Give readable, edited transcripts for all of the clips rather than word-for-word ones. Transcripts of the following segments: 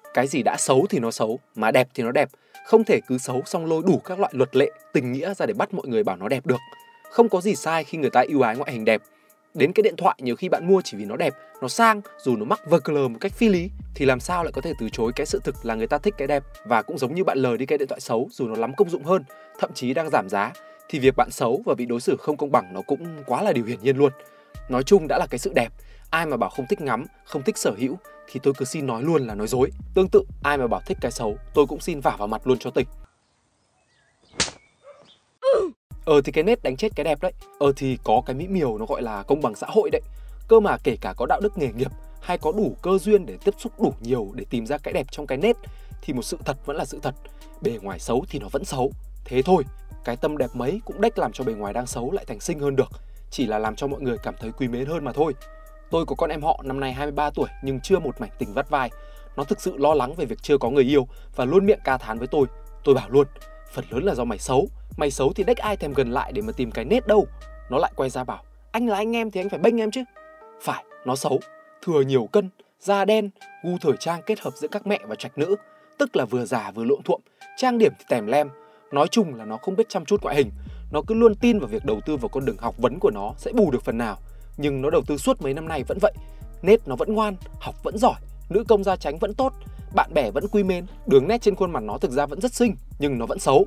Cái gì đã xấu thì nó xấu, mà đẹp thì nó đẹp. Không thể cứ xấu xong lôi đủ các loại luật lệ, tình nghĩa ra để bắt mọi người bảo nó đẹp được. Không có gì sai khi người ta ưu ái ngoại hình đẹp. Đến cái điện thoại nhiều khi bạn mua chỉ vì nó đẹp, nó sang, dù nó mắc vờ cờ một cách phi lý, thì làm sao lại có thể từ chối cái sự thực là người ta thích cái đẹp. Và cũng giống như bạn lờ đi cái điện thoại xấu dù nó lắm công dụng hơn, thậm chí đang giảm giá, thì việc bạn xấu và bị đối xử không công bằng nó cũng quá là điều hiển nhiên luôn. Nói chung đã là cái sự đẹp, ai mà bảo không thích ngắm, không thích sở hữu thì tôi cứ xin nói luôn là nói dối. Tương tự, ai mà bảo thích cái xấu, tôi cũng xin vả vào mặt luôn cho tỉnh. Thì cái nết đánh chết cái đẹp đấy. Thì có cái mỹ miều nó gọi là công bằng xã hội đấy. Cơ mà kể cả có đạo đức nghề nghiệp hay có đủ cơ duyên để tiếp xúc đủ nhiều để tìm ra cái đẹp trong cái nết, thì một sự thật vẫn là sự thật. Bề ngoài xấu thì nó vẫn xấu. Thế thôi, cái tâm đẹp mấy cũng đếch làm cho bề ngoài đang xấu lại thành xinh hơn được. Chỉ là làm cho mọi người cảm thấy quý mến hơn mà thôi. Tôi có con em họ năm nay 23 tuổi nhưng chưa một mảnh tình vắt vai. Nó thực sự lo lắng về việc chưa có người yêu và luôn miệng ca thán với tôi. Tôi bảo luôn, phần lớn là do mày xấu. Mày xấu thì đếch ai thèm gần lại để mà tìm cái nết đâu. Nó lại quay ra bảo, anh là anh em thì anh phải bênh em chứ. Phải, nó xấu, thừa nhiều cân, da đen, gu thời trang kết hợp giữa các mẹ và trạch nữ, tức là vừa già vừa lộn thuộm, trang điểm thì tèm lem. Nói chung là nó không biết chăm chút ngoại hình. Nó cứ luôn tin vào việc đầu tư vào con đường học vấn của nó sẽ bù được phần nào. Nhưng nó đầu tư suốt mấy năm nay vẫn vậy. Nết nó vẫn ngoan, học vẫn giỏi, nữ công gia chánh vẫn tốt, bạn bè vẫn quý mến. Đường nét trên khuôn mặt nó thực ra vẫn rất xinh, nhưng nó vẫn xấu.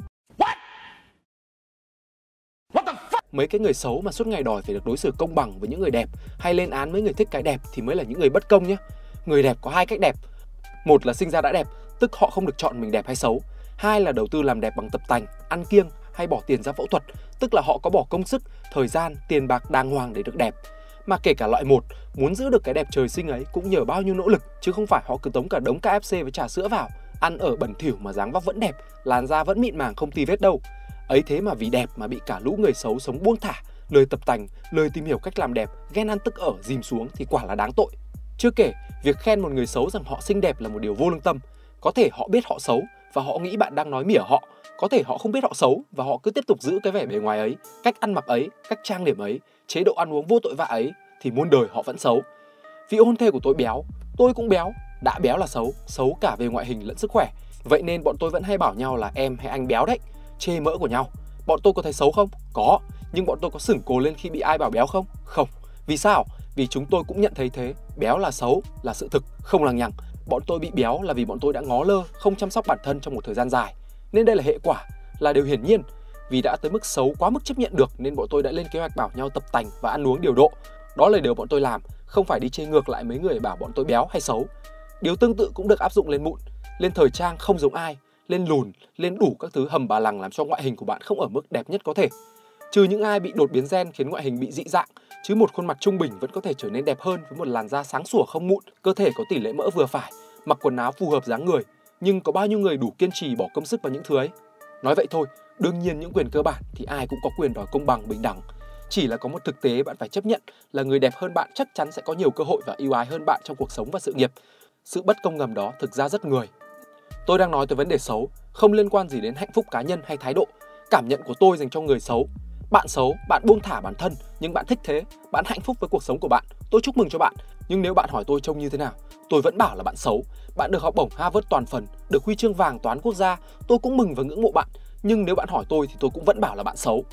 Mấy cái người xấu mà suốt ngày đòi phải được đối xử công bằng với những người đẹp, hay lên án mấy người thích cái đẹp thì mới là những người bất công nhé. Người đẹp có hai cách đẹp. Một là sinh ra đã đẹp, tức họ không được chọn mình đẹp hay xấu. Hai là đầu tư làm đẹp bằng tập tành, ăn kiêng hay bỏ tiền ra phẫu thuật, tức là họ có bỏ công sức, thời gian, tiền bạc đàng hoàng để được đẹp. Mà kể cả loại một, muốn giữ được cái đẹp trời sinh ấy cũng nhờ bao nhiêu nỗ lực, chứ không phải họ cứ tống cả đống KFC với trà sữa vào, ăn ở bẩn thỉu mà dáng vóc vẫn đẹp, làn da vẫn mịn màng không tì vết đâu. Ấy thế mà vì đẹp mà bị cả lũ người xấu sống buông thả, lời tập tành, lời tìm hiểu cách làm đẹp, ghen ăn tức ở dìm xuống thì quả là đáng tội. Chưa kể, việc khen một người xấu rằng họ xinh đẹp là một điều vô lương tâm. Có thể họ biết họ xấu và họ nghĩ bạn đang nói mỉa họ. Có thể họ không biết họ xấu và họ cứ tiếp tục giữ cái vẻ bề ngoài ấy, cách ăn mặc ấy, cách trang điểm ấy, chế độ ăn uống vô tội vạ ấy, thì muôn đời họ vẫn xấu. Vị hôn thê của tôi béo, tôi cũng béo. Đã béo là xấu, xấu cả về ngoại hình lẫn sức khỏe. Vậy nên bọn tôi vẫn hay bảo nhau là em hay anh béo đấy, chê mỡ của nhau. Bọn tôi có thấy xấu không? Có. Nhưng bọn tôi có sửng cồ lên khi bị ai bảo béo không? Không. Vì sao? Vì chúng tôi cũng nhận thấy thế. Béo là xấu, là sự thực, không lằng nhằng. Bọn tôi bị béo là vì bọn tôi đã ngó lơ, không chăm sóc bản thân trong một thời gian dài. Nên đây là hệ quả, là điều hiển nhiên. Vì đã tới mức xấu quá mức chấp nhận được nên bọn tôi đã lên kế hoạch bảo nhau tập tành và ăn uống điều độ. Đó là điều bọn tôi làm, không phải đi chê ngược lại mấy người bảo bọn tôi béo hay xấu. Điều tương tự cũng được áp dụng lên mụn, lên thời trang không giống ai, lên lùn, lên đủ các thứ hầm bà lằng làm cho ngoại hình của bạn không ở mức đẹp nhất có thể. Trừ những ai bị đột biến gen khiến ngoại hình bị dị dạng, chứ một khuôn mặt trung bình vẫn có thể trở nên đẹp hơn với một làn da sáng sủa không mụn, cơ thể có tỷ lệ mỡ vừa phải, mặc quần áo phù hợp dáng người. Nhưng có bao nhiêu người đủ kiên trì bỏ công sức vào những thứ ấy? Nói vậy thôi, đương nhiên những quyền cơ bản thì ai cũng có quyền đòi công bằng, bình đẳng. Chỉ là có một thực tế bạn phải chấp nhận là người đẹp hơn bạn chắc chắn sẽ có nhiều cơ hội và ưu ái hơn bạn trong cuộc sống và sự nghiệp. Sự bất công ngầm đó thực ra rất người. Tôi đang nói tới vấn đề xấu, không liên quan gì đến hạnh phúc cá nhân hay thái độ. Cảm nhận của tôi dành cho người xấu. Bạn xấu, bạn buông thả bản thân, nhưng bạn thích thế, bạn hạnh phúc với cuộc sống của bạn. Tôi chúc mừng cho bạn. Nhưng nếu bạn hỏi tôi trông như thế nào, tôi vẫn bảo là bạn xấu. Bạn được học bổng Harvard toàn phần, được huy chương vàng toán quốc gia, tôi cũng mừng và ngưỡng mộ bạn. Nhưng nếu bạn hỏi tôi thì tôi cũng vẫn bảo là bạn xấu.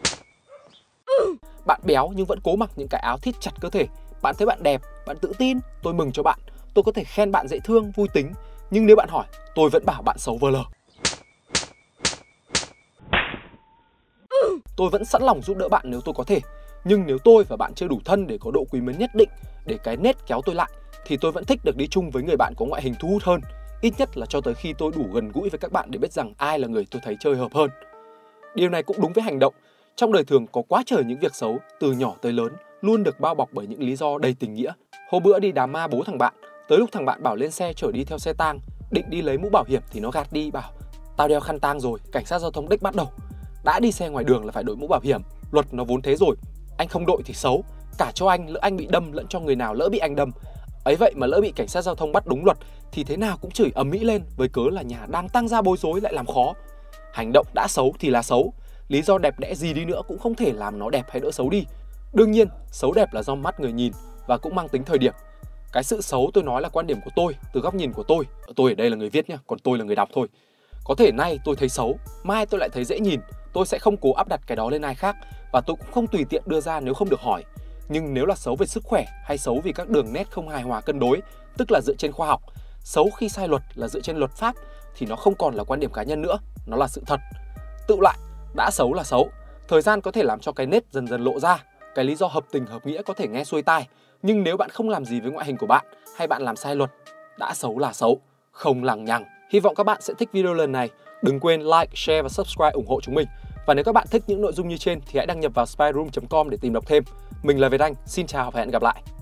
Bạn béo nhưng vẫn cố mặc những cái áo thít chặt cơ thể. Bạn thấy bạn đẹp, bạn tự tin, tôi mừng cho bạn. Tôi có thể khen bạn dễ thương, vui tính. Nhưng nếu bạn hỏi, tôi vẫn bảo bạn xấu vờ lờ. Tôi vẫn sẵn lòng giúp đỡ bạn nếu tôi có thể. Nhưng nếu tôi và bạn chưa đủ thân để có độ quý mến nhất định, để cái nết kéo tôi lại, thì tôi vẫn thích được đi chung với người bạn có ngoại hình thu hút hơn. Ít nhất là cho tới khi tôi đủ gần gũi với các bạn để biết rằng ai là người tôi thấy chơi hợp hơn. Điều này cũng đúng với hành động. Trong đời thường có quá trời những việc xấu, từ nhỏ tới lớn, luôn được bao bọc bởi những lý do đầy tình nghĩa. Hôm bữa đi đám ma bố thằng bạn, tới lúc thằng bạn bảo lên xe chở đi theo xe tang, định đi lấy mũ bảo hiểm thì nó gạt đi bảo: tao đeo khăn tang rồi, cảnh sát giao thông đếch bắt đầu. Đã đi xe ngoài đường là phải đội mũ bảo hiểm, luật nó vốn thế rồi. Anh không đội thì xấu, cả cho anh lỡ anh bị đâm lẫn cho người nào lỡ bị anh đâm. Ấy vậy mà lỡ bị cảnh sát giao thông bắt đúng luật thì thế nào cũng chửi ầm ĩ lên với cớ là nhà đang tăng ra bối rối lại làm khó. Hành động đã xấu thì là xấu, lý do đẹp đẽ gì đi nữa cũng không thể làm nó đẹp hay đỡ xấu đi. Đương nhiên, xấu đẹp là do mắt người nhìn và cũng mang tính thời điểm. Cái sự xấu tôi nói là quan điểm của tôi, từ góc nhìn của tôi. Tôi ở đây là người viết nhá, còn tôi là người đọc thôi. Có thể nay tôi thấy xấu, mai tôi lại thấy dễ nhìn. Tôi sẽ không cố áp đặt cái đó lên ai khác, và tôi cũng không tùy tiện đưa ra nếu không được hỏi. Nhưng nếu là xấu về sức khỏe hay xấu vì các đường nét không hài hòa cân đối, tức là dựa trên khoa học, xấu khi sai luật là dựa trên luật pháp, thì nó không còn là quan điểm cá nhân nữa, nó là sự thật. Tựu lại, đã xấu là xấu. Thời gian có thể làm cho cái nết dần dần lộ ra. Cái lý do hợp tình hợp nghĩa có thể nghe xuôi tai, nhưng nếu bạn không làm gì với ngoại hình của bạn, hay bạn làm sai luật, đã xấu là xấu, không lằng nhằng. Hy vọng các bạn sẽ thích video lần này. Đừng quên like, share và subscribe ủng hộ chúng mình. Và nếu các bạn thích những nội dung như trên thì hãy đăng nhập vào spyroom.com để tìm đọc thêm. Mình là Việt Anh, xin chào và hẹn gặp lại.